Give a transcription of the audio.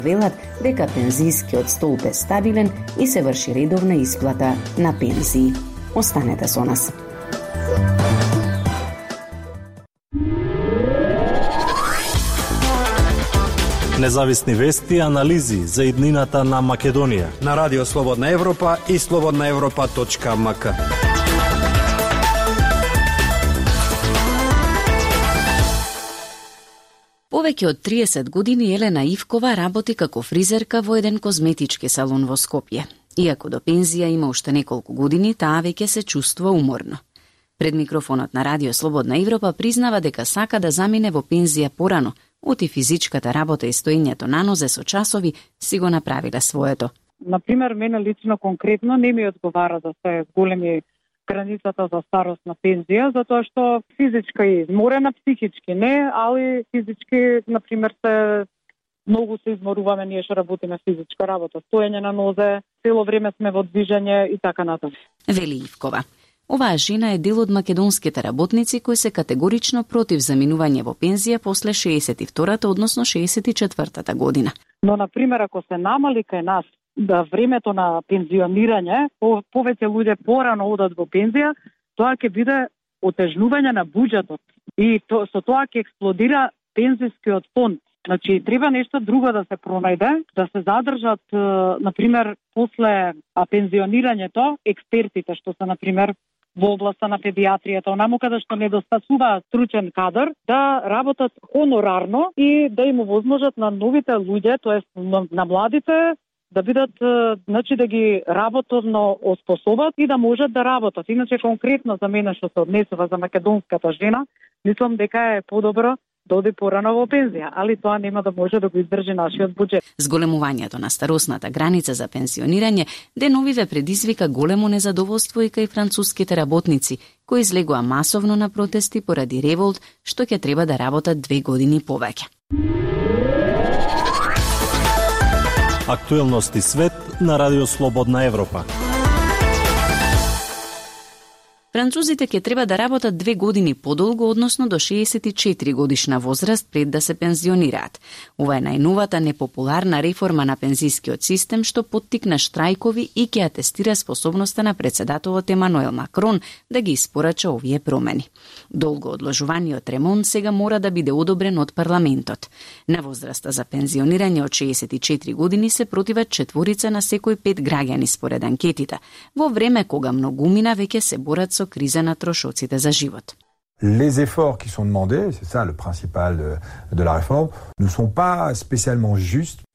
Велат дека пензискиот столб е стабилен и се врши редовна исплата на пензии. Останете со нас. Независни вести и анализи за иднината на Македонија на Радио Слободна Европа и slobodnaevropa.mk. Повеќе од 30 години Елена Ивкова работи како фризерка во еден козметички салон во Скопје. Иако до пензија има уште неколку години, таа веќе се чувствува уморно. Пред микрофонот на Радио Слободна Европа признава дека сака да замине во пензија порано, оти физичката работа и стоењето на нозе со часови си го направиле своето. Например, мене лично конкретно не ми одговара да се големи границата за старост на пензија, затоа што физичка е изморена, психички не, али физички, например, многу се изморуваме, ние што работиме физичка работа, стоење на нозе, цело време сме во движење и така натаму. Вели Ивкова. Оваа жена е дел од македонските работници кои се категорично против заминување во пензија после 62-та, односно 64-та година. Но, например, ако се намали кај нас да времето на пензионирање, повеќе луѓе порано одат во пензија, тоа ќе биде отежнување на буџетот и со тоа ќе експлодира пензискиот фонд. Значи, треба нешто друго да се пронајде, да се задржат, например, после пензионирањето, експертите што се, например, во областа на педиатријата, онаму каде што недостасува стручен кадар, да работат хонорарно и да им овозможат на новите луѓе, тоест на младите, да бидат, значи да ги работовно оспособат и да можат да работат. Иначе конкретно за мене што се однесува за македонската жена, мислам дека е подобро да оди порано во пензија, али тоа нема да може да го издржи нашиот буџет. Зголемувањето на старосната граница за пензионирање деновиве предизвика големо незадоволство и кај француските работници, кои излегоа масовно на протести поради револт што ќе треба да работат 2 години повеќе. Актуелности свет на Радио Слободна Европа. Французите ќе треба да работат 2 години подолго, односно до 64 годишна возраст пред да се пензионираат. Ова е најновата непопуларна реформа на пензискиот систем што поттикна штрајкови и ќе атестира способноста на председателот Емануел Макрон да ги испорача овие промени. Долго одложуваниот ремонт сега мора да биде одобрен од парламентот. На возраста за пензионирање од 64 години се противат 4 на секој 5 граѓани според анкетите, во време кога многумина веќе се борат со криза на трошоците за живот. Les efforts qui sont demandés, c'est ça le principal de la réforme, ne sont pas spécialement justes